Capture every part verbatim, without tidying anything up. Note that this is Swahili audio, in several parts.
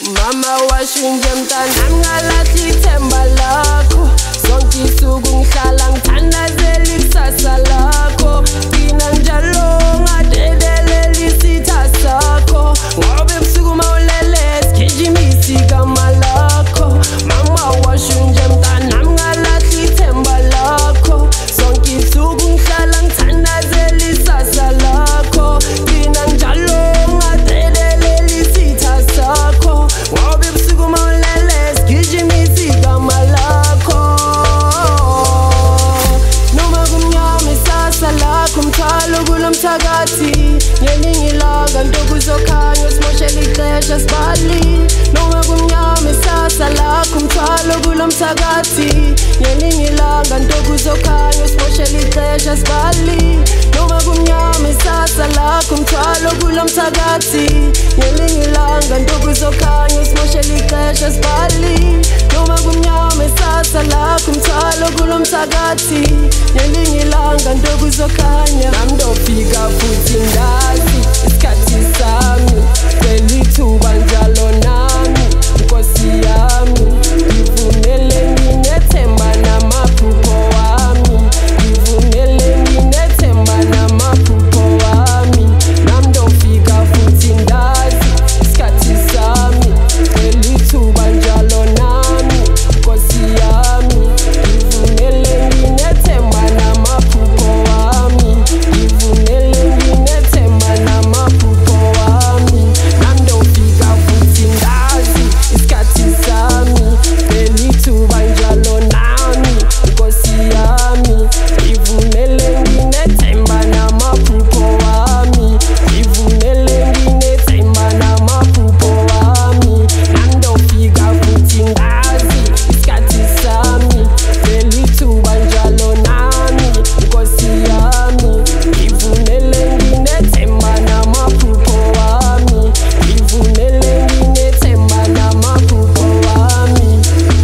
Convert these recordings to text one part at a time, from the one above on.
Mama washinje mntanami ngalahli ithemba lakho sonke isuku ngihlala ngithandazela ikusasa lakho Gcina njalo ungadedeleli isitha sakho Ngoba ebusuku mawulele sigijimisa igama lakho Mama washinje mntanami ngalahli ithemba lakho sonke isuku ngihlala ngithandazela ikusasa lakho Gcina njalo ungadedeleli isitha sakho Ngoba ebusuku mawulele sigijimisa igama lakho Noma kumnyama isasa lakho mthwalo kulo mthakathi Ngelinye ilanga nto kuzokhanya usimoshela ixesha sibali Noma kumnyama isasa lakho mthwalo kulo mthakathi Ngelinye ilanga nto kuzokhanya usimoshela ixesha sibali Noma kumnyama isasa lakho mthwalo kulo mthakathi Ngelinye ilanga nto kuzokhanya usimoshela ixesha sibali Noma kumnyama isasa lakho mthwalo kulo mthakathi Ngelinye ilanga nto kuzokhanya Nami ndofika futhi ndazi isikhathi sami Cela ithuba njalo nami Nkosi yami Ngivumele nginethemba namaphupho wami Ngivumele nginethemba namaphupho wami Nami ndofika futhi ndazi isikhathi sami Cela ithuba njalo nami Nkosi yami Ngivumele nginethemba namaphupho wami Ngivumele nginethemba namaphupho wami Nami ndofika futhi ndazi isikhathi sami Cela ithuba njalo nami Nkosi yami Ngivumele nginethemba namaphupho wami Ngivumele nginethemba namaphupho wami Nami ndofika futhi ndazi isikhathi sami Cela ithuba njalo nami Nkosi yami Ngivumele nginethemba namaphupho wami Ngivumele nginethemba namaphupho wami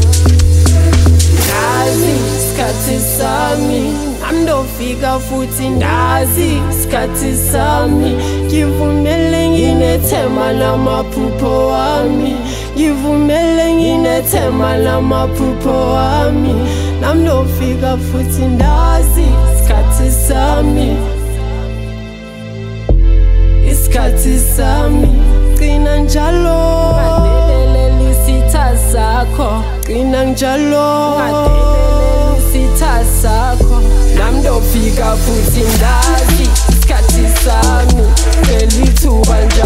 Ndazi isikhathi sami Nami ndofika futhi ndazi isikhathi sami Ngivumele nginethemba namaphupho wami Ngivumele nginethemba namaphupho wami Nami ndofika futhi ndazi isikhathi sami Isikhathi sami Gcina njalo ungadeleli isitha sakho Gcina njalo ungadeleli isitha sakho Nami ndofika futhi ndazi isikhathi sami Cela ithuba